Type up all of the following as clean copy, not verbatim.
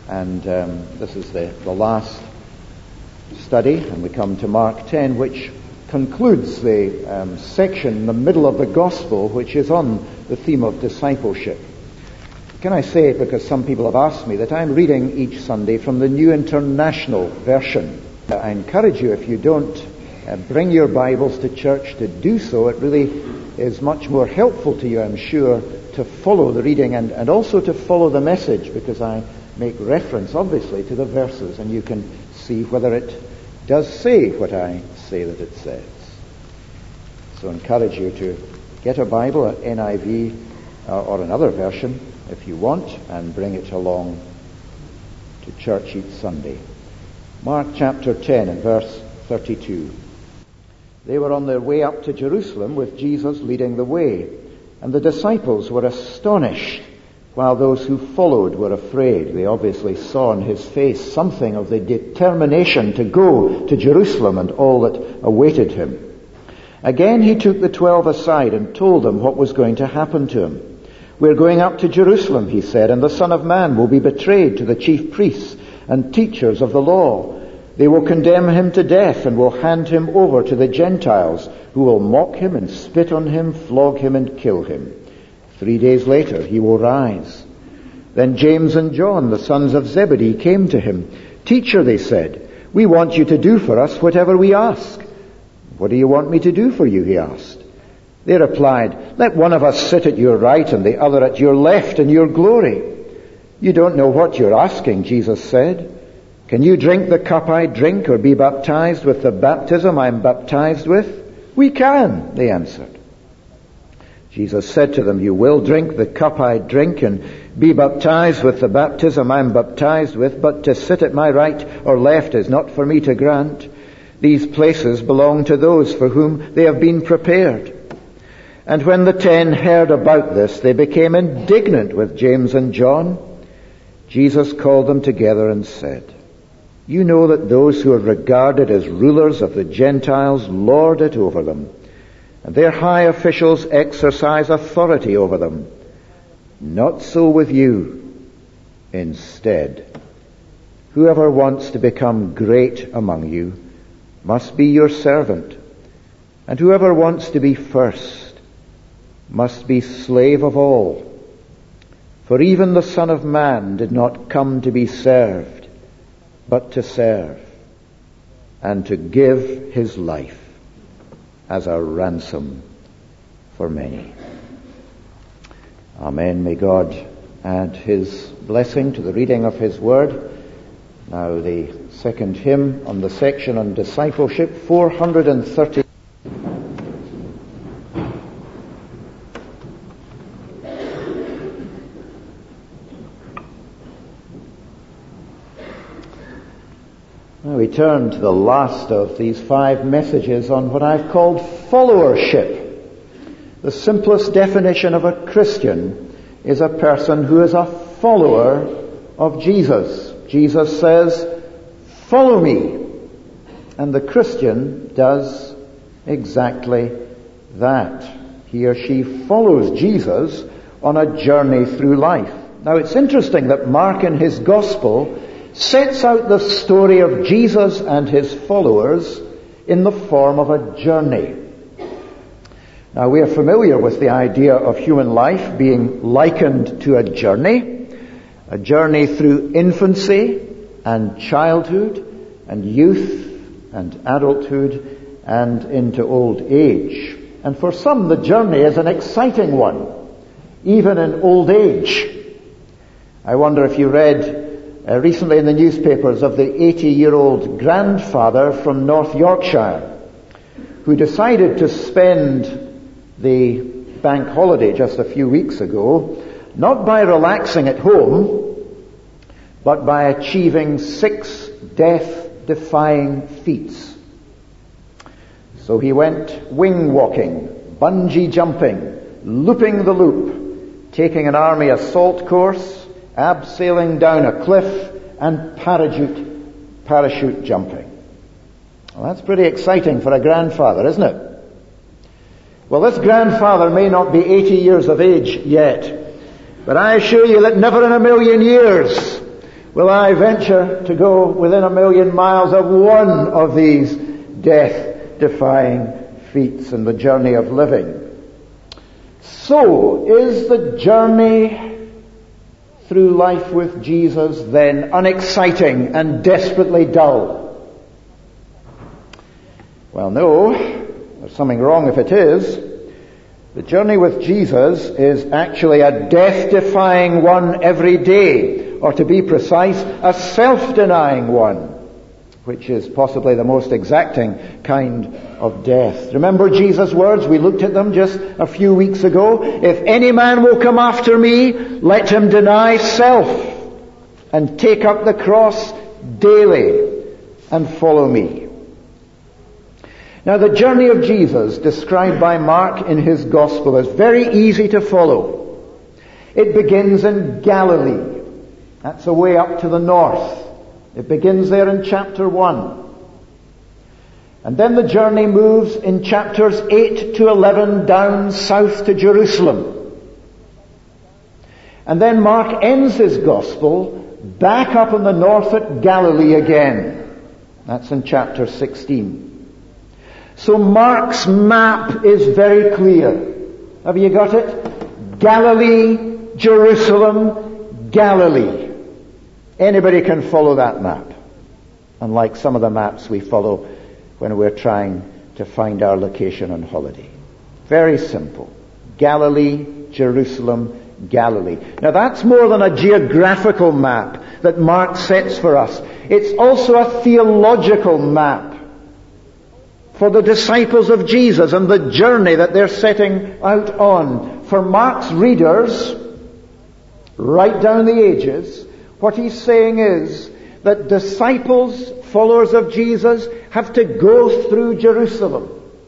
And this is the last study, and we come to Mark 10, which concludes the section in the middle of the Gospel, which is on the theme of discipleship. Can I say, because some people have asked me, that I'm reading each Sunday from the New International Version. I encourage you, if you don't bring your Bibles to church, to do so. It really is much more helpful to you, I'm sure, to follow the reading and also to follow the message, because I make reference, obviously, to the verses, and you can see whether it does say what I say that it says. So I encourage you to get a Bible, an NIV or another version, if you want, and bring it along to church each Sunday. Mark chapter 10 and verse 32. They were on their way up to Jerusalem with Jesus leading the way, and the disciples were astonished, while those who followed were afraid. They obviously saw in his face something of the determination to go to Jerusalem and all that awaited him. Again he took the 12 aside and told them what was going to happen to him. "We're going up to Jerusalem," he said, "and the Son of Man will be betrayed to the chief priests and teachers of the law. They will condemn him to death and will hand him over to the Gentiles, who will mock him and spit on him, flog him and kill him. 3 days later he will rise." Then James and John, the sons of Zebedee, came to him. "Teacher," they said, "we want you to do for us whatever we ask." "What do you want me to do for you?" he asked. They replied, "Let one of us sit at your right and the other at your left in your glory." "You don't know what you're asking," Jesus said. "Can you drink the cup I drink or be baptized with the baptism I'm baptized with?" "We can," they answered. Jesus said to them, "You will drink the cup I drink and be baptized with the baptism I'm baptized with, but to sit at my right or left is not for me to grant. These places belong to those for whom they have been prepared." And when the 10 heard about this, they became indignant with James and John. Jesus called them together and said, "You know that those who are regarded as rulers of the Gentiles lord it over them, and their high officials exercise authority over them. Not so with you. Instead, whoever wants to become great among you must be your servant, and whoever wants to be first must be slave of all. For even the Son of Man did not come to be served, but to serve, and to give his life as a ransom for many." Amen. May God add his blessing to the reading of his word. Now the second hymn on the section on discipleship, 430. Now we turn to the last of these 5 messages on what I've called followership. The simplest definition of a Christian is a person who is a follower of Jesus. Jesus says, "Follow me." And the Christian does exactly that. He or she follows Jesus on a journey through life. Now it's interesting that Mark in his Gospel sets out the story of Jesus and his followers in the form of a journey. Now we are familiar with the idea of human life being likened to a journey through infancy and childhood and youth and adulthood and into old age. And for some the journey is an exciting one, even in old age. I wonder if you read recently in the newspapers of the 80-year-old grandfather from North Yorkshire who decided to spend the bank holiday just a few weeks ago not by relaxing at home, but by achieving 6 death-defying feats. So he went wing walking, bungee jumping, looping the loop, taking an army assault course, abseiling down a cliff, and parachute jumping. Well, that's pretty exciting for a grandfather, isn't it? Well, this grandfather may not be 80 years of age yet, but I assure you that never in a million years will I venture to go within 1,000,000 miles of one of these death-defying feats in the journey of living. So, is the journey through life with Jesus then unexciting and desperately dull? Well, no. There's something wrong if it is. The journey with Jesus is actually a death-defying one every day, or to be precise, a self-denying one, which is possibly the most exacting kind of death. Remember Jesus' words? We looked at them just a few weeks ago. If any man will come after me, let him deny self and take up the cross daily and follow me. Now, the journey of Jesus described by Mark in his Gospel is very easy to follow. It begins in Galilee. That's a way up to the north. It begins there in chapter 1. And then the journey moves in chapters 8 to 11 down south to Jerusalem. And then Mark ends his Gospel back up in the north at Galilee again. That's in chapter 16. So Mark's map is very clear. Have you got it? Galilee, Jerusalem, Galilee. Anybody can follow that map, unlike some of the maps we follow when we're trying to find our location on holiday. Very simple. Galilee, Jerusalem, Galilee. Now that's more than a geographical map that Mark sets for us. It's also a theological map for the disciples of Jesus and the journey that they're setting out on. For Mark's readers, right down the ages, what he's saying is that disciples, followers of Jesus, have to go through Jerusalem.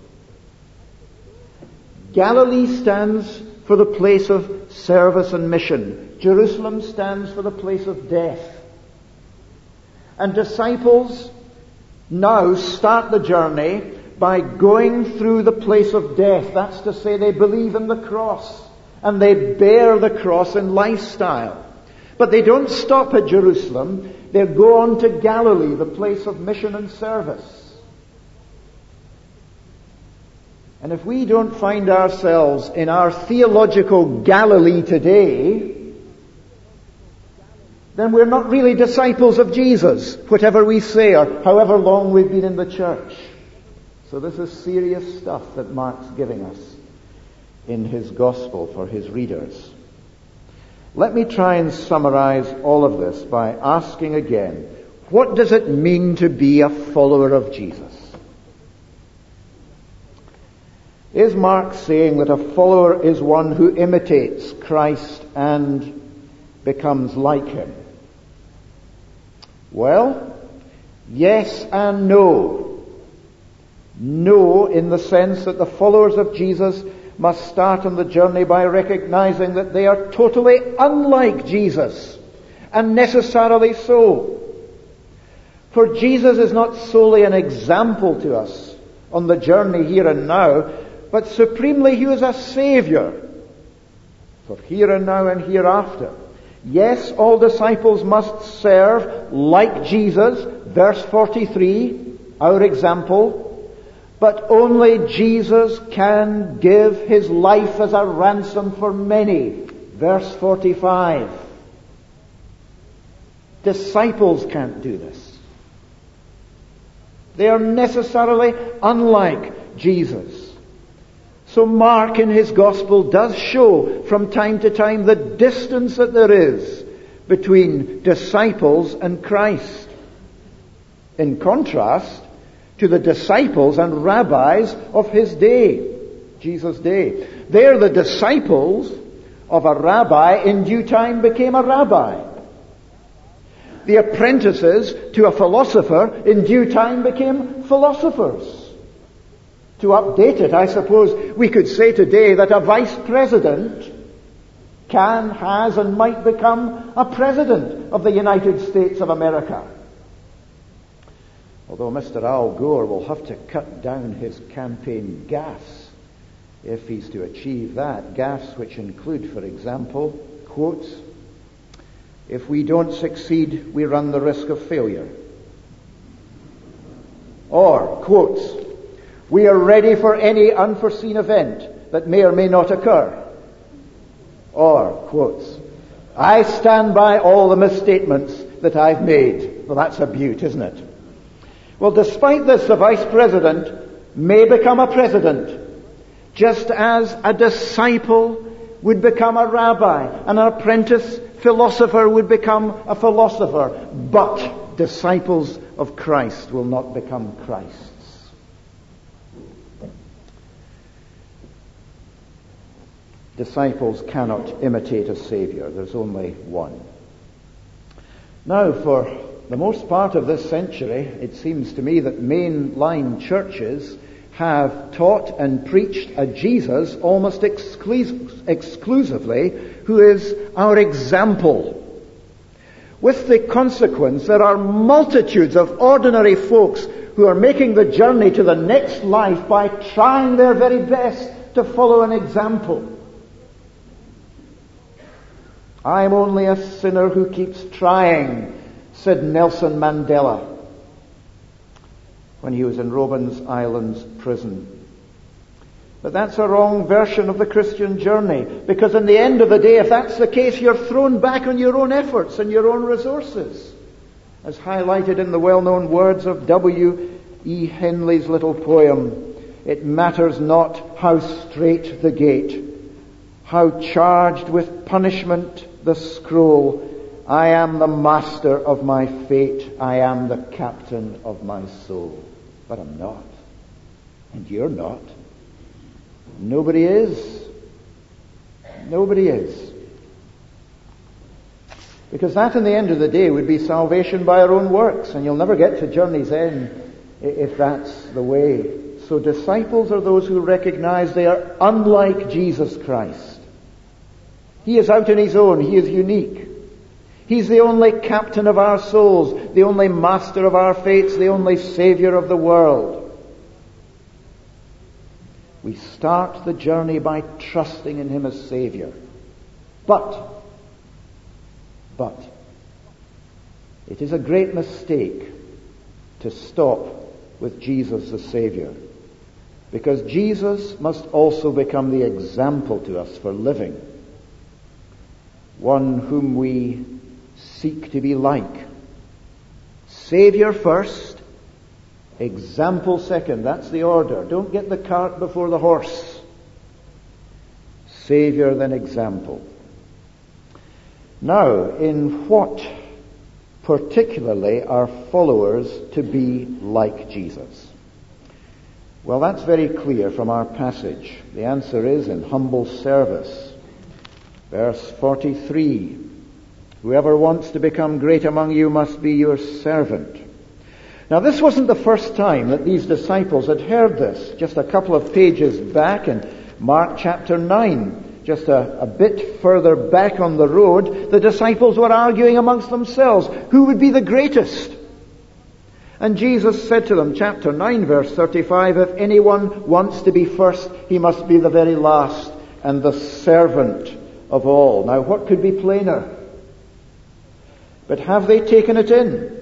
Galilee stands for the place of service and mission. Jerusalem stands for the place of death. And disciples now start the journey by going through the place of death. That's to say, they believe in the cross and they bear the cross in lifestyle. But they don't stop at Jerusalem. They go on to Galilee, the place of mission and service. And if we don't find ourselves in our theological Galilee today, then we're not really disciples of Jesus, whatever we say or however long we've been in the church. So this is serious stuff that Mark's giving us in his Gospel for his readers. Let me try and summarize all of this by asking again, what does it mean to be a follower of Jesus? Is Mark saying that a follower is one who imitates Christ and becomes like him? Well, yes and no. No, in the sense that the followers of Jesus must start on the journey by recognizing that they are totally unlike Jesus, and necessarily so. For Jesus is not solely an example to us on the journey here and now, but supremely he is a Savior for here and now and hereafter. Yes, all disciples must serve like Jesus, verse 43, our example. But only Jesus can give his life as a ransom for many. Verse 45. Disciples can't do this. They are necessarily unlike Jesus. So Mark in his Gospel does show from time to time the distance that there is between disciples and Christ. In contrast to the disciples and rabbis of his day, Jesus' day. There the disciples of a rabbi in due time became a rabbi. The apprentices to a philosopher in due time became philosophers. To update it, I suppose we could say today that a vice president can, has, and might become a president of the United States of America. Although Mr. Al Gore will have to cut down his campaign gaffes if he's to achieve that. Gaffes which include, for example, quotes, If we don't succeed, we run the risk of failure. Or, quotes, we are ready for any unforeseen event that may or may not occur. Or, quotes, I stand by all the misstatements that I've made. Well, that's a beaut, isn't it? Well, despite this, the vice president may become a president, just as a disciple would become a rabbi, and an apprentice philosopher would become a philosopher. But disciples of Christ will not become Christs. Disciples cannot imitate a Savior. There's only one. Now, for the most part of this century, it seems to me that mainline churches have taught and preached a Jesus almost exclusively who is our example. With the consequence, there are multitudes of ordinary folks who are making the journey to the next life by trying their very best to follow an example. I'm only a sinner who keeps trying, said Nelson Mandela when he was in Robben Island's prison. But that's a wrong version of the Christian journey, because in the end of the day, if that's the case, you're thrown back on your own efforts and your own resources, as highlighted in the well-known words of W. E. Henley's little poem, it matters not how strait the gate, how charged with punishment the scroll, I am the master of my fate, I am the captain of my soul. But I'm not. And you're not. Nobody is. Nobody is. Because that, in the end of the day, would be salvation by our own works, and you'll never get to journey's end if that's the way. So disciples are those who recognize they are unlike Jesus Christ. He is out on his own. He is unique. He's the only captain of our souls, the only master of our fates, the only Savior of the world. We start the journey by trusting in him as Savior. But, it is a great mistake to stop with Jesus as Savior, because Jesus must also become the example to us for living, one whom we seek to be like. Savior first, example second. That's the order. Don't get the cart before the horse. Savior, then example. Now, in what particularly are followers to be like Jesus? Well, that's very clear from our passage. The answer is in humble service. Verse 43. Whoever wants to become great among you must be your servant. Now, this wasn't the first time that these disciples had heard this. Just a couple of pages back in Mark chapter 9, just a bit further back on the road, the disciples were arguing amongst themselves who would be the greatest. And Jesus said to them, chapter 9, verse 35, if anyone wants to be first, he must be the very last and the servant of all. Now, what could be plainer? But have they taken it in?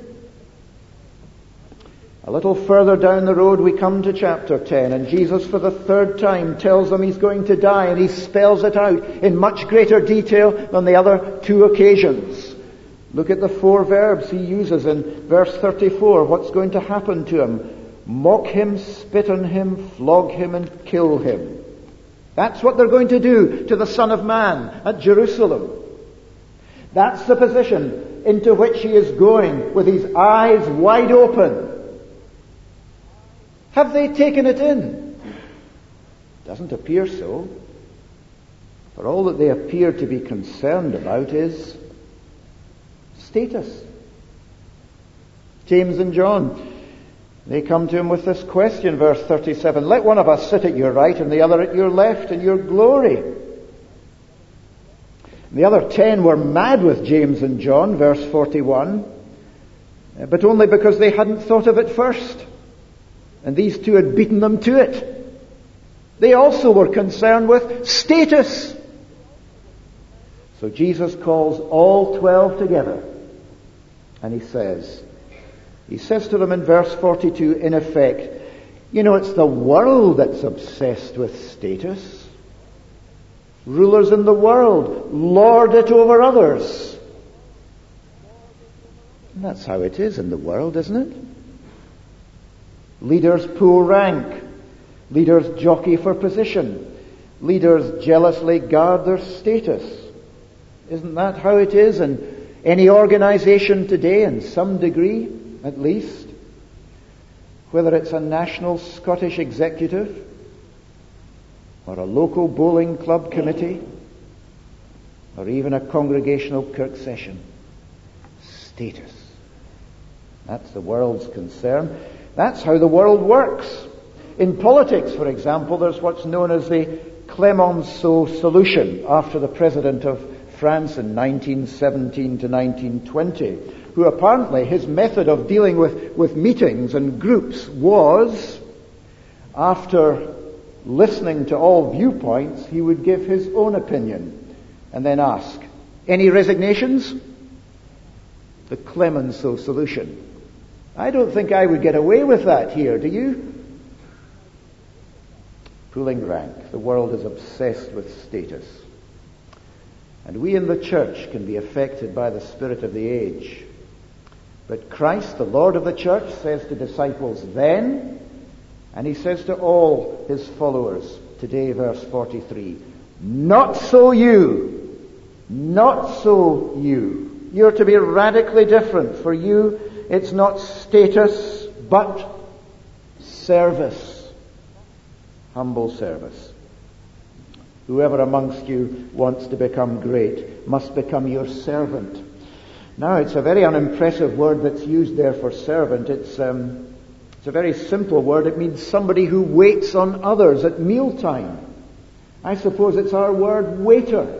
A little further down the road we come to chapter 10, and Jesus for the third time tells them he's going to die, and he spells it out in much greater detail than the other two occasions. Look at the four verbs he uses in verse 34. What's going to happen to him? Mock him, spit on him, flog him, and kill him. That's what they're going to do to the Son of Man at Jerusalem. That's the position into which he is going with his eyes wide open. Have they taken it in? Doesn't appear so. For all that they appear to be concerned about is status. James and John, they come to him with this question, verse 37. Let one of us sit at your right and the other at your left in your glory. The other 10 were mad with James and John, verse 41, but only because they hadn't thought of it first. And these two had beaten them to it. They also were concerned with status. So Jesus calls all 12 together, and he says to them in verse 42, in effect, it's the world that's obsessed with status. Rulers in the world lord it over others. And that's how it is in the world, isn't it? Leaders pull rank. Leaders jockey for position. Leaders jealously guard their status. Isn't that how it is in any organization today, in some degree at least? Whether it's a national Scottish executive or a local bowling club committee or even a congregational kirk session. Status. That's the world's concern. That's how the world works. In politics, for example, there's what's known as the Clemenceau solution after the president of France in 1917 to 1920, who apparently his method of dealing with meetings and groups was, after listening to all viewpoints, he would give his own opinion and then ask, any resignations? The Clemenceau solution. I don't think I would get away with that here, do you? Pulling rank. The world is obsessed with status. And we in the church can be affected by the spirit of the age. But Christ, the Lord of the church, says to disciples then, and he says to all his followers today, verse 43, not so you. Not so you. You're to be radically different. For you, it's not status, but service. Humble service. Whoever amongst you wants to become great must become your servant. Now, it's a very unimpressive word that's used there for servant. It's a very simple word. It means somebody who waits on others at mealtime. I suppose it's our word waiter.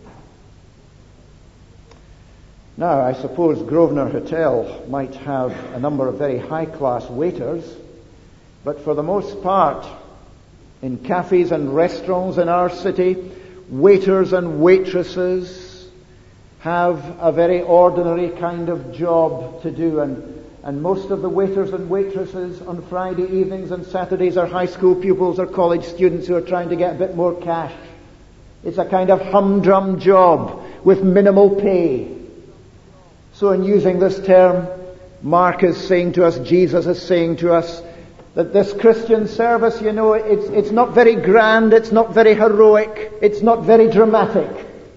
Now, I suppose Grosvenor Hotel might have a number of very high-class waiters, but for the most part, in cafes and restaurants in our city, waiters and waitresses have a very ordinary kind of job to do, and most of the waiters and waitresses on Friday evenings and Saturdays are high school pupils or college students who are trying to get a bit more cash. It's a kind of humdrum job with minimal pay. So in using this term, Mark is saying to us, Jesus is saying to us, that this Christian service, it's not very grand, it's not very heroic, it's not very dramatic.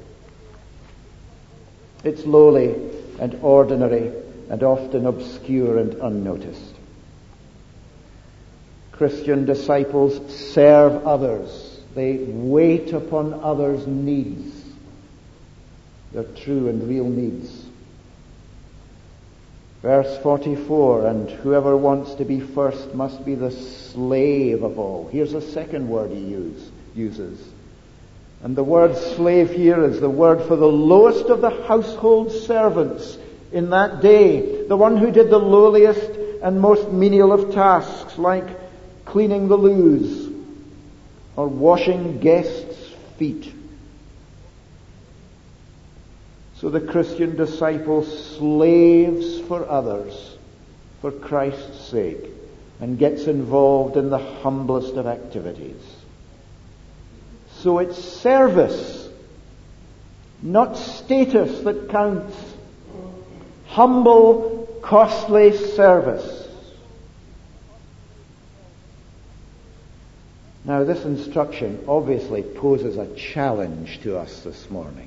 It's lowly and ordinary and often obscure and unnoticed. Christian disciples serve others. They wait upon others' needs, their true and real needs. Verse 44, and whoever wants to be first must be the slave of all. Here's a second word he uses. And the word slave here is the word for the lowest of the household servants in that day. The one who did the lowliest and most menial of tasks, like cleaning the loos or washing guests' feet. So the Christian disciple slaves for others for Christ's sake and gets involved in the humblest of activities. So it's service, not status, that counts. Humble, costly service. Now, this instruction obviously poses a challenge to us this morning.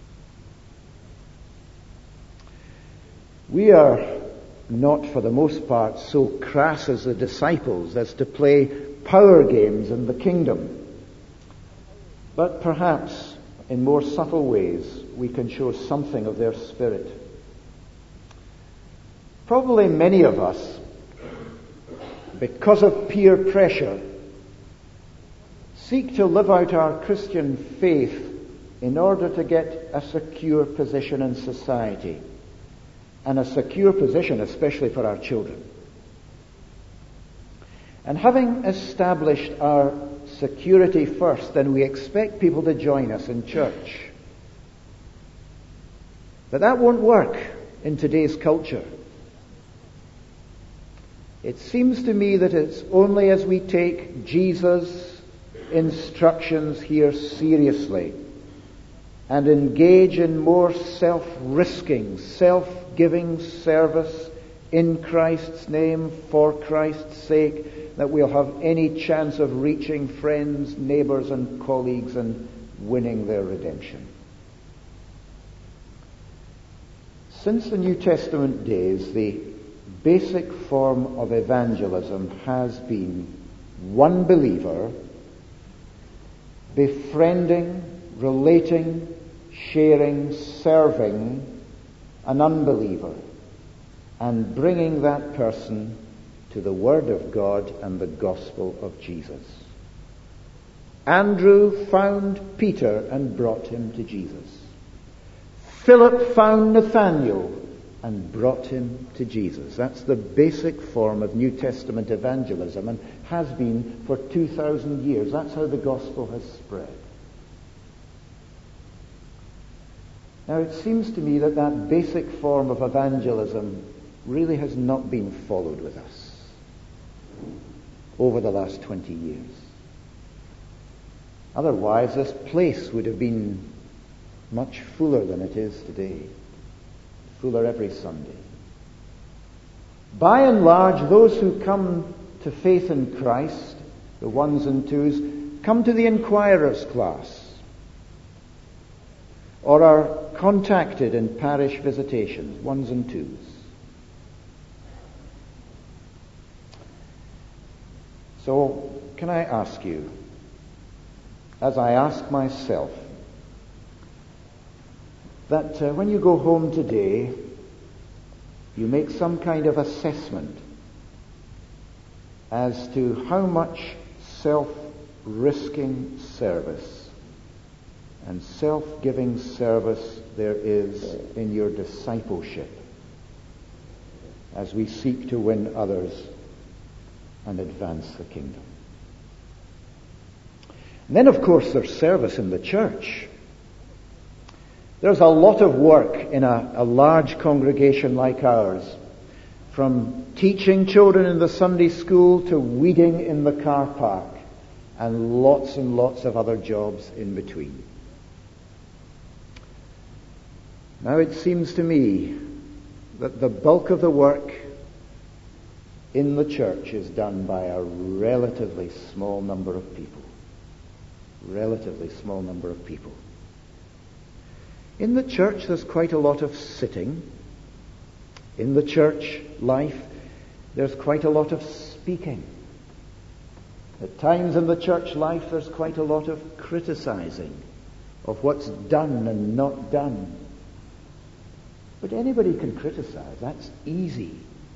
We are not, for the most part, so crass as the disciples as to play power games in the kingdom. But perhaps, in more subtle ways, we can show something of their spirit. Probably many of us, because of peer pressure, seek to live out our Christian faith in order to get a secure position in society. And a secure position, especially for our children. And having established our security first, then we expect people to join us in church. But that won't work in today's culture. It seems to me that it's only as we take Jesus' instructions here seriously and engage in more self-risking, self-giving service in Christ's name, for Christ's sake, that we'll have any chance of reaching friends, neighbors, and colleagues and winning their redemption. Since the New Testament days, the basic form of evangelism has been one believer befriending, relating, sharing, serving an unbeliever and bringing that person to the Word of God and the gospel of Jesus. Andrew found Peter and brought him to Jesus. Philip found Nathanael and brought him to Jesus. That's the basic form of New Testament evangelism and has been for 2,000 years. That's how the gospel has spread. Now it seems to me that that basic form of evangelism really has not been followed with us over the last 20 years. Otherwise, this place would have been much fuller than it is today. Fuller every Sunday. By and large, those who come to faith in Christ, the ones and twos, come to the inquirers class or are contacted in parish visitations, ones and twos. So, can I ask you, as I ask myself, that when you go home today, you make some kind of assessment as to how much self-risking service and self-giving service there is in your discipleship as we seek to win others and advance the kingdom. And then, of course, there's service in the church. There's a lot of work in a large congregation like ours, from teaching children in the Sunday school to weeding in the car park and lots of other jobs in between. Now it seems to me that the bulk of the work in the church is done by a relatively small number of people. Relatively small number of people. In the church, there's quite a lot of sitting. In the church life, there's quite a lot of speaking. At times in the church life, there's quite a lot of criticizing of what's done and not done. But anybody can criticize. That's easy.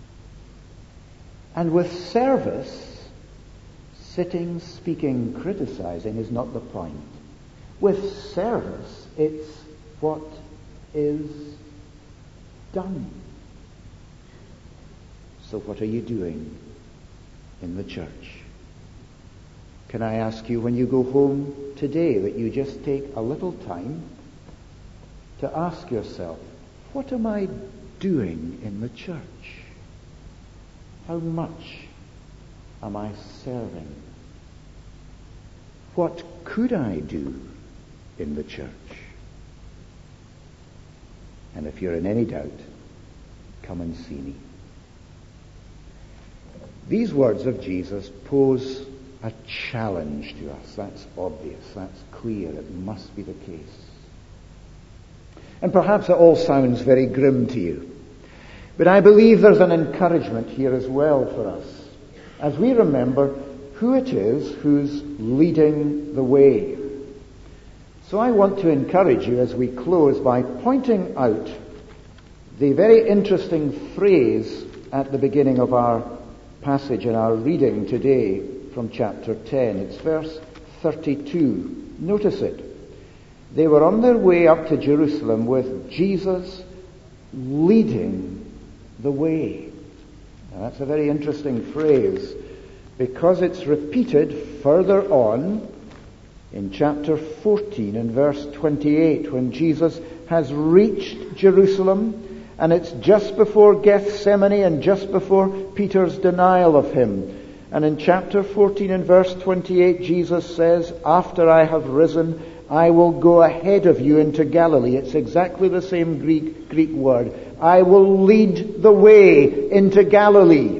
And with service, sitting, speaking, criticizing is not the point. With service, it's what is done. So what are you doing in the church? Can I ask you, when you go home today, that you just take a little time to ask yourself, what am I doing in the church? How much am I serving? What could I do in the church? And if you're in any doubt, come and see me. These words of Jesus pose a challenge to us. That's obvious. That's clear. It must be the case. And perhaps it all sounds very grim to you. But I believe there's an encouragement here as well for us, as we remember who it is who's leading the way. So I want to encourage you as we close by pointing out the very interesting phrase at the beginning of our passage in our reading today from chapter 10. It's verse 32. Notice it. They were on their way up to Jerusalem with Jesus leading the way. Now that's a very interesting phrase because it's repeated further on in chapter 14 and verse 28 when Jesus has reached Jerusalem, and it's just before Gethsemane and just before Peter's denial of him. And in chapter 14 and verse 28, Jesus says, "After I have risen, I will go ahead of you into Galilee." It's exactly the same Greek word. I will lead the way into Galilee.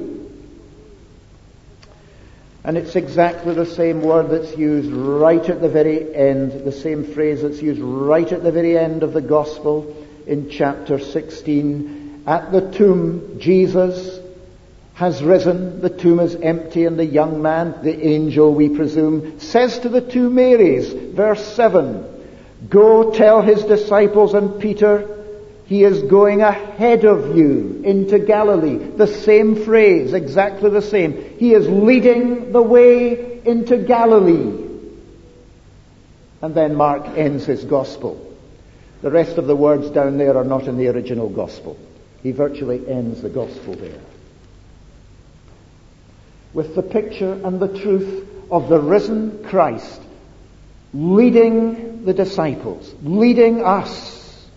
And it's exactly the same word that's used right at the very end, the same phrase that's used right at the very end of the Gospel in chapter 16. At the tomb, Jesus has risen, the tomb is empty, and the young man, the angel we presume, says to the two Marys, verse 7, "Go tell his disciples and Peter, he is going ahead of you into Galilee." The same phrase, exactly the same. He is leading the way into Galilee. And then Mark ends his gospel. The rest of the words down there are not in the original gospel. He virtually ends the gospel there, with the picture and the truth of the risen Christ leading the disciples, leading us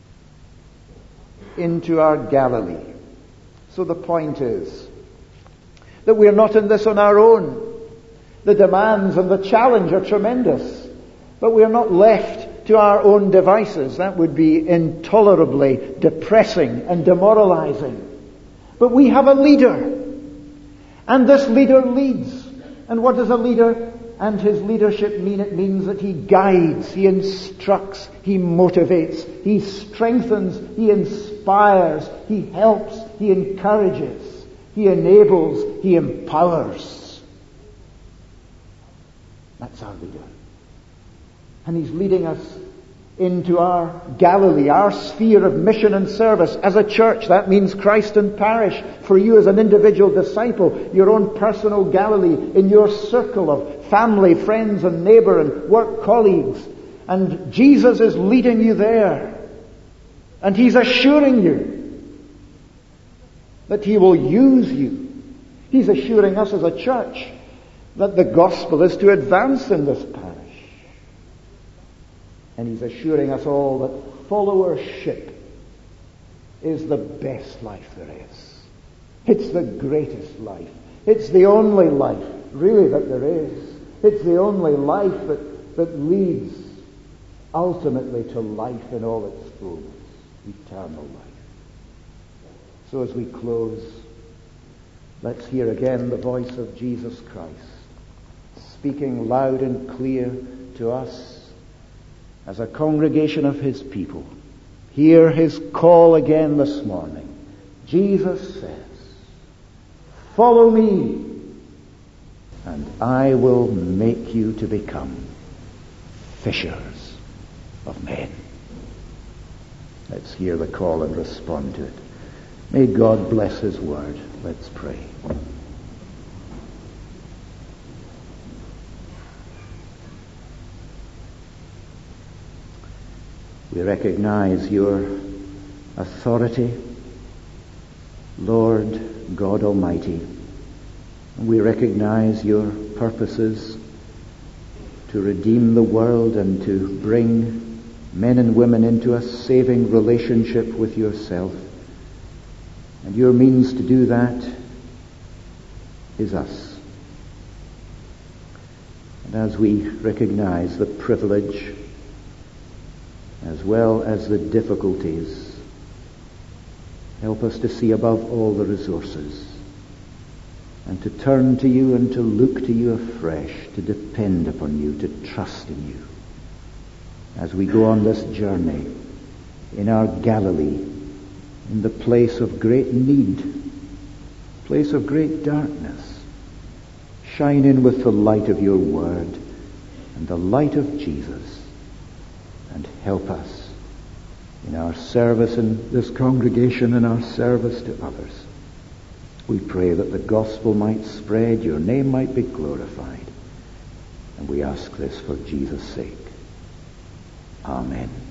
into our Galilee. So the point is that we're not in this on our own. The demands and the challenge are tremendous, but we're not left to our own devices. That would be intolerably depressing and demoralizing. But we have a leader. And this leader leads. And what does a leader and his leadership mean? It means that he guides, he instructs, he motivates, he strengthens, he inspires, he helps, he encourages, he enables, he empowers. That's our leader. And he's leading us into our Galilee, our sphere of mission and service as a church. That means Christ and parish. For you as an individual disciple, your own personal Galilee in your circle of family, friends and neighbor and work colleagues. And Jesus is leading you there. And he's assuring you that he will use you. He's assuring us as a church that the gospel is to advance in this parish. And he's assuring us all that followership is the best life there is. It's the greatest life. It's the only life, really, that there is. It's the only life that leads ultimately to life in all its fullness, eternal life. So as we close, let's hear again the voice of Jesus Christ, speaking loud and clear to us as a congregation of his people. Hear his call again this morning. Jesus says, "Follow me, and I will make you to become fishers of men." Let's hear the call and respond to it. May God bless his word. Let's pray. We recognize your authority, Lord God Almighty. We recognize your purposes to redeem the world and to bring men and women into a saving relationship with yourself. And your means to do that is us. And as we recognize the privilege as well as the difficulties, help us to see above all the resources and to turn to you and to look to you afresh, to depend upon you, to trust in you as we go on this journey in our Galilee, in the place of great need, place of great darkness. Shine in with the light of your word and the light of Jesus, and help us in our service in this congregation and our service to others. We pray that the gospel might spread, your name might be glorified. And we ask this for Jesus' sake. Amen.